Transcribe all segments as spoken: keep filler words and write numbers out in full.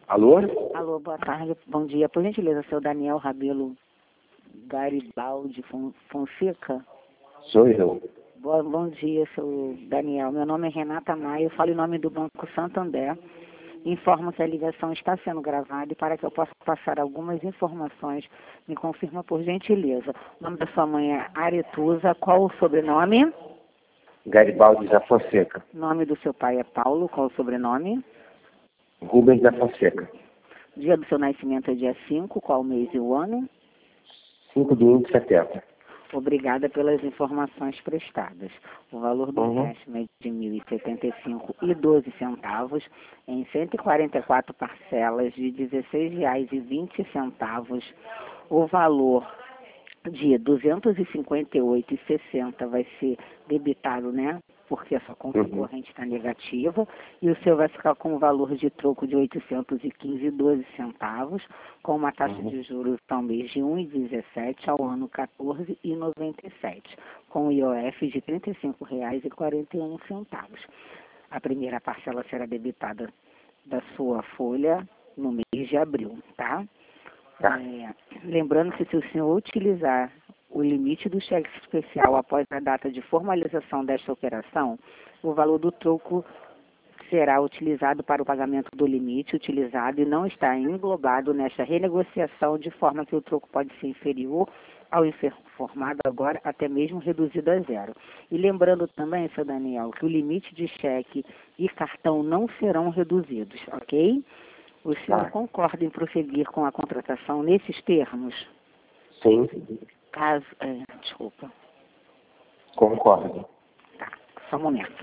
Alô? Alô, boa tarde, bom dia. Por gentileza, seu Daniel Rabelo Garibaldi Fon- Fonseca? Sou eu. Boa, bom dia, seu Daniel. Meu nome é Renata Maia, eu falo em nome do Banco Santander. Informo que a ligação está sendo gravada e para que eu possa passar algumas informações, me confirma por gentileza. O nome da sua mãe é Aretusa, qual o sobrenome? Garibaldi da Fonseca. O nome do seu pai é Paulo, qual o sobrenome? Rubens da Fonseca. Dia do seu nascimento é dia cinco, qual o mês e o ano? cinco de um de setembro. Obrigada pelas informações prestadas. O valor do Uhum. empréstimo é de mil e setenta e cinco reais e doze centavos em cento e quarenta e quatro parcelas de dezesseis reais e vinte centavos. O valor de duzentos e cinquenta e oito reais e sessenta centavos vai ser debitado, né? Porque a sua conta Uhum. corrente está negativa, e o seu vai ficar com o valor de troco de oitocentos e quinze reais e doze centavos, com uma taxa Uhum. de juros ao mês de um vírgula dezessete ao ano quatorze vírgula noventa e sete, com o I O F de trinta e cinco reais e quarenta e um centavos. A primeira parcela será debitada da sua folha no mês de abril, tá? Tá. É, lembrando que se o senhor utilizar o limite do cheque especial após a data de formalização desta operação, o valor do troco será utilizado para o pagamento do limite utilizado e não está englobado nesta renegociação, de forma que o troco pode ser inferior ao informado agora, até mesmo reduzido a zero. E lembrando também, seu Daniel, que o limite de cheque e cartão não serão reduzidos, ok? O senhor Tá. concorda em prosseguir com a contratação nesses termos? Sim, Caso, é, desculpa, concordo. tá, só um momento.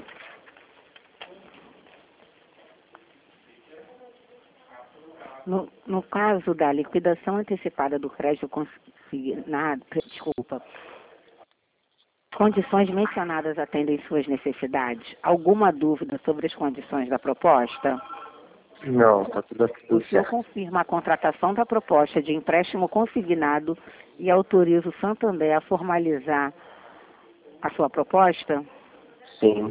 No, no caso da liquidação antecipada do crédito consignado, desculpa, condições mencionadas atendem suas necessidades? Alguma dúvida sobre as condições da proposta? Não, tá tudo, O tudo senhor certo. confirma a contratação da proposta de empréstimo consignado e autoriza o Santander a formalizar a sua proposta? Sim.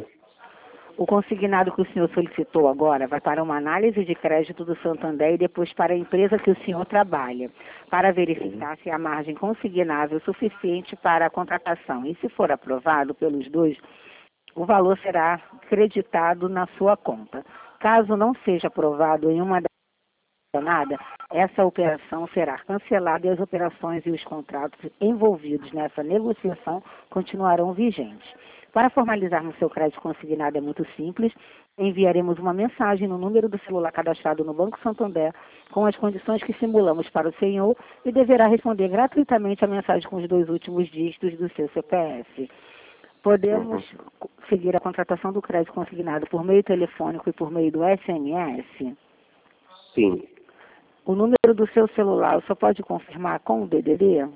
O consignado que o senhor solicitou agora vai para uma análise de crédito do Santander e depois para a empresa que o senhor trabalha, para verificar se há margem consignável suficiente para a contratação. E se for aprovado pelos dois, o valor será creditado na sua conta. Caso não seja aprovado em uma das nada, essa operação será cancelada e as operações e os contratos envolvidos nessa negociação continuarão vigentes. Para formalizarmos seu crédito consignado é muito simples. Enviaremos uma mensagem no número do celular cadastrado no Banco Santander com as condições que simulamos para o senhor e deverá responder gratuitamente a mensagem com os dois últimos dígitos do seu C P F. Podemos Uhum. seguir a contratação do crédito consignado por meio telefônico e por meio do S M S? Sim. O número do seu celular, você pode confirmar com o D D D?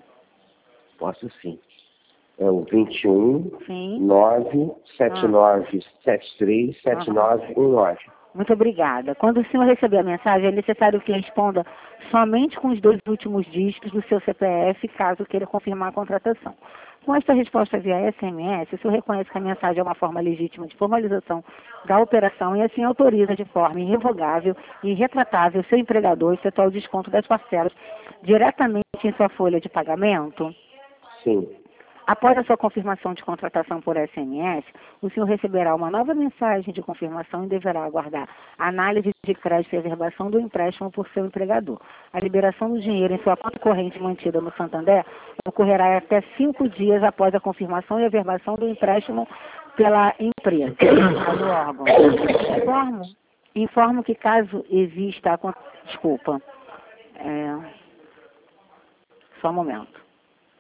Posso sim. É o vinte e um, Sim. nove, sete nove sete três, sete nove um nove. Muito obrigada. Quando o senhor receber a mensagem, é necessário que responda somente com os dois últimos dígitos do seu C P F, caso queira confirmar a contratação. Com esta resposta via S M S, o senhor reconhece que a mensagem é uma forma legítima de formalização da operação e assim autoriza de forma irrevogável e irretratável seu empregador a efetuar o desconto das parcelas diretamente em sua folha de pagamento? Sim. Após a sua confirmação de contratação por S M S, o senhor receberá uma nova mensagem de confirmação e deverá aguardar a análise de crédito e averbação do empréstimo por seu empregador. A liberação do dinheiro em sua conta corrente mantida no Santander ocorrerá até cinco dias após a confirmação e averbação do empréstimo pela empresa, no órgão. Informo, informo que caso exista a... con- Desculpa. É... Só um momento.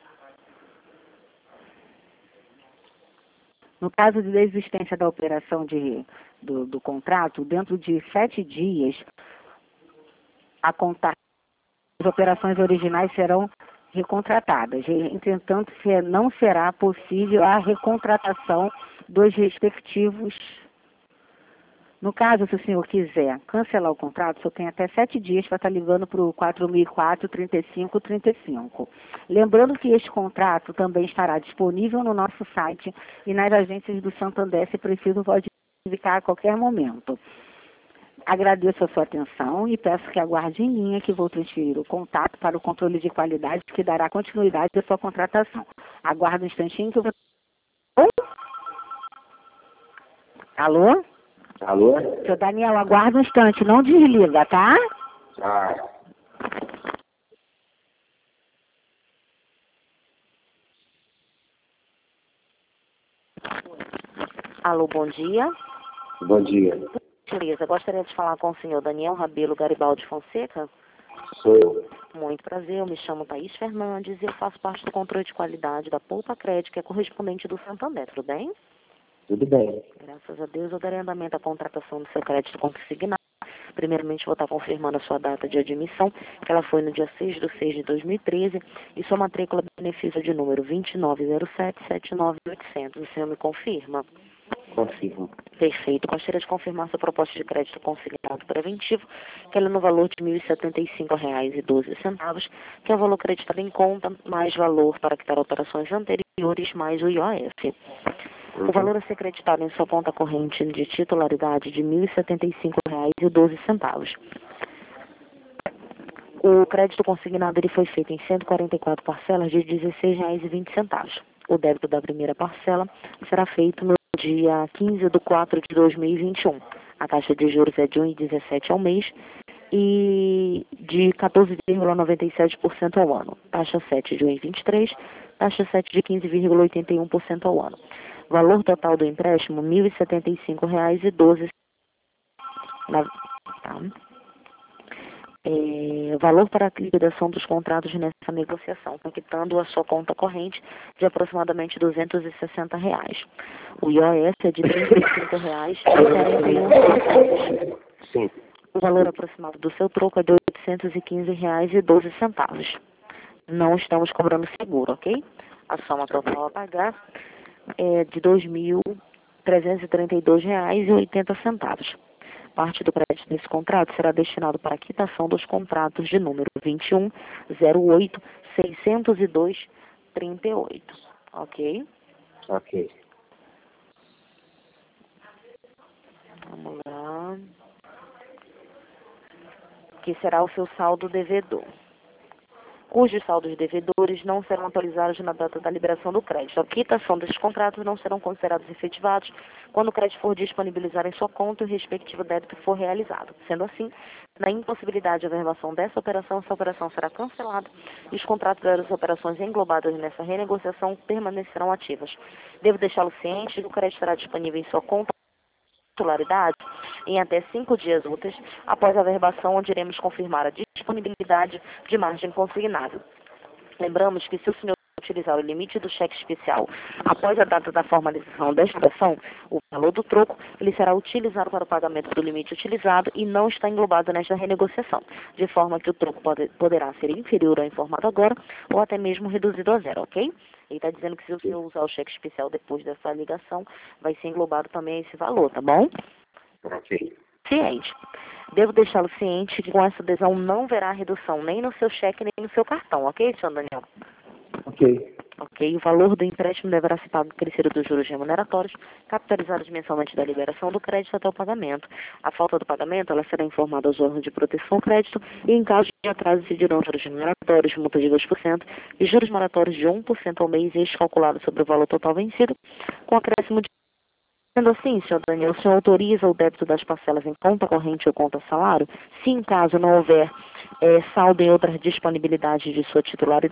No caso de desistência da operação de, do, do contrato, dentro de sete dias, a contar, as operações originais serão recontratadas. Entretanto, se não será possível a recontratação dos respectivos. No caso, se o senhor quiser cancelar o contrato, o senhor tem até sete dias para estar ligando para o quatro mil e quatro, trinta e cinco, trinta e cinco. Lembrando que este contrato também estará disponível no nosso site e nas agências do Santander, se preciso, pode verificar a qualquer momento. Agradeço a sua atenção e peço que aguarde em linha que vou transferir o contato para o controle de qualidade que dará continuidade à sua contratação. Aguarde um instantinho que eu vou... Alô? Alô? Seu Daniel, aguarde um instante, não desliga, tá? Ah, Alô, bom dia. bom dia. Beleza, gostaria de falar com o senhor Daniel Rabelo Garibaldi Fonseca. Sou eu. Muito prazer, eu me chamo Thaís Fernandes e eu faço parte do controle de qualidade da Poupa Crédito, que é correspondente do Santander, tudo bem? Tudo bem. Graças a Deus, eu darei andamento à contratação do seu crédito consignado. Primeiramente, vou estar confirmando a sua data de admissão, que ela foi no dia seis de seis de dois mil e treze, e sua matrícula benefício de número vinte e nove zero sete sete nove oitocentos. O senhor me confirma? Confirmo. Perfeito. Gostaria de confirmar sua proposta de crédito consignado preventivo, que ela é no valor de mil e setenta e cinco reais e doze centavos, que é o valor creditado em conta, mais valor para quitar operações anteriores, mais o I O F. O valor a ser creditado em sua conta corrente de titularidade de mil e setenta e cinco reais e doze centavos. O crédito consignado ele foi feito em cento e quarenta e quatro parcelas de dezesseis reais e vinte centavos. O débito da primeira parcela será feito no dia quinze de quatro de dois mil e vinte e um. A taxa de juros é de um vírgula dezessete ao mês e de quatorze vírgula noventa e sete por cento ao ano. Taxa sete de um vírgula vinte e três, taxa sete de quinze vírgula oitenta e um por cento ao ano. Valor total do empréstimo, mil e setenta e cinco reais e doze centavos. Tá. É, valor para a liquidação dos contratos nessa negociação, quitando a sua conta corrente de aproximadamente duzentos e sessenta reais. O I O F é de trinta e cinco reais e quarenta e um centavos. Sim. O valor aproximado do seu troco é de oitocentos e quinze reais e doze centavos. Não estamos cobrando seguro, ok? A soma total a pagar é de dois mil trezentos e trinta e dois reais e oitenta centavos. Parte do crédito desse contrato será destinado para a quitação dos contratos de número vinte e um zero oito seiscentos e dois trinta e oito. Ok? Ok. Vamos lá. Que será o seu saldo devedor, cujos saldos devedores não serão atualizados na data da liberação do crédito. A quitação desses contratos não serão considerados efetivados quando o crédito for disponibilizado em sua conta e o respectivo débito for realizado. Sendo assim, na impossibilidade de averbação dessa operação, essa operação será cancelada e os contratos das operações englobadas nessa renegociação permanecerão ativas. Devo deixá-lo ciente de que o crédito estará disponível em sua conta titularidade em até cinco dias úteis após a averbação, onde iremos confirmar a disponibilidade de margem consignável. Lembramos que se o senhor utilizar o limite do cheque especial após a data da formalização desta operação, o valor do troco ele será utilizado para o pagamento do limite utilizado e não está englobado nesta renegociação, de forma que o troco pode, poderá ser inferior ao informado agora ou até mesmo reduzido a zero, ok? Ele está dizendo que se o senhor usar o cheque especial depois dessa ligação, vai ser englobado também esse valor, tá bom? Ok. Ciente. Devo deixá-lo ciente que com essa adesão não verá redução nem no seu cheque nem no seu cartão, ok, senhor Daniel? Ok. Ok, o valor do empréstimo deverá ser pago crescido dos juros remuneratórios, capitalizados mensalmente da liberação do crédito até o pagamento. A falta do pagamento, ela será informada aos órgãos de proteção ao crédito e, em caso de atraso, incidirão juros remuneratórios, multa de dois por cento e juros moratórios de um por cento ao mês, este calculado sobre o valor total vencido, com acréscimo de... Sendo assim, senhor Daniel, o senhor autoriza o débito das parcelas em conta corrente ou conta salário, se em caso não houver é, saldo em outras disponibilidades de sua titularidade?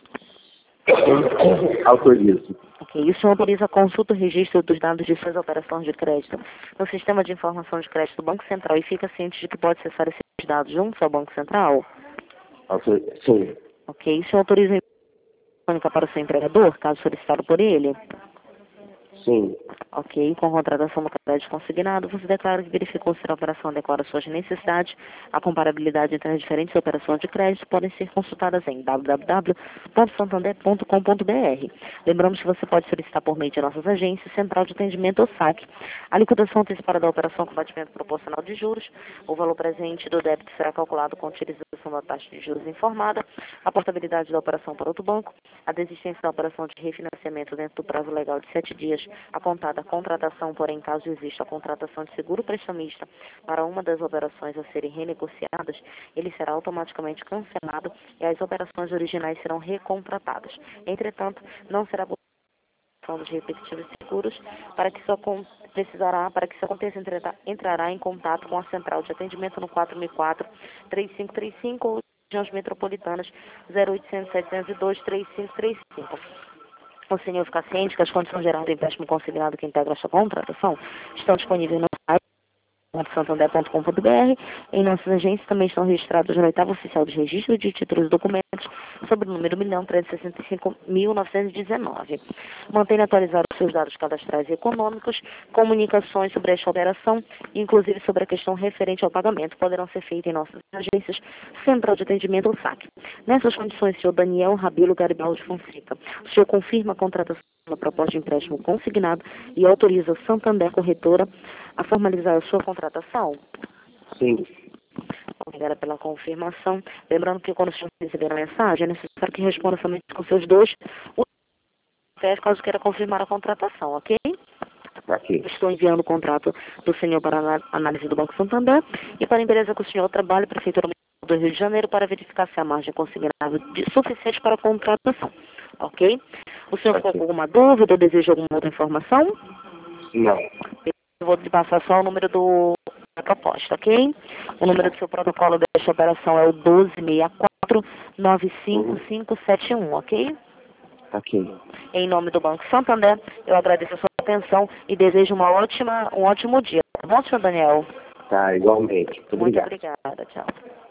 Autorizo. Ok, o senhor autoriza a consulta e registro dos dados de suas operações de crédito no sistema de informação de crédito do Banco Central e fica ciente de que pode acessar esses dados junto ao Banco Central? Autor... Sim. Ok, o senhor autoriza a eletrônica para o seu empregador, caso solicitado por ele? Sim. Ok, com a contratação do crédito consignado, você declara que verificou se a operação adequada às suas necessidades. A comparabilidade entre as diferentes operações de crédito podem ser consultadas em w w w ponto santander ponto com ponto b r. Lembramos que você pode solicitar por meio de nossas agências, Central de Atendimento ou S A C. A liquidação antecipada da operação com batimento proporcional de juros. O valor presente do débito será calculado com utilização aplicação da taxa de juros informada, a portabilidade da operação para outro banco, a desistência da operação de refinanciamento dentro do prazo legal de sete dias, a contada contratação, porém, caso exista a contratação de seguro prestamista para uma das operações a serem renegociadas, ele será automaticamente cancelado e as operações originais serão recontratadas. Entretanto, não será dos respectivos seguros, para que isso precisará, para que isso aconteça, entrará em contato com a central de atendimento no quatro mil e quatro, três cinco três cinco ou regiões metropolitanas zero oitocentos, setecentos e dois, três cinco três cinco. O senhor fica ciente que as condições gerais do empréstimo consignado que integra esta contratação estão disponíveis no site santander ponto com ponto br. Em nossas agências também estão registrados no oitavo oficial de registro de títulos e documentos sobre o número um milhão trezentos e sessenta e cinco mil novecentos e dezenove. Mantenha atualizados os seus dados cadastrais e econômicos, comunicações sobre esta operação, inclusive sobre a questão referente ao pagamento, poderão ser feitas em nossas agências, Central de Atendimento ou S A C. Nessas condições, senhor Daniel Rabelo Garibaldi Fonseca, o senhor confirma a contratação da proposta de empréstimo consignado e autoriza a Santander Corretora a formalizar a sua contratação? Sim. Obrigada pela confirmação. Lembrando que quando o senhor receber a mensagem, é necessário que responda somente com seus dois úteis, caso queira confirmar a contratação, ok? Ok. Estou enviando o contrato do senhor para a análise do Banco Santander e para a empresa que o senhor trabalha, Prefeitura do Rio de Janeiro, para verificar se a margem é consignável de suficiente para a contratação, ok? O senhor ficou com alguma dúvida ou deseja alguma outra informação? Não. Eu vou te passar só o número do, da proposta, ok? O número do seu protocolo desta operação é o doze sessenta e quatro, nove cinco cinco sete um, ok? Ok. Em nome do Banco Santander, eu agradeço a sua atenção e desejo uma ótima, um ótimo dia. Tá bom, senhor Daniel? Tá, igualmente. Muito Muito obrigado. obrigada. Tchau.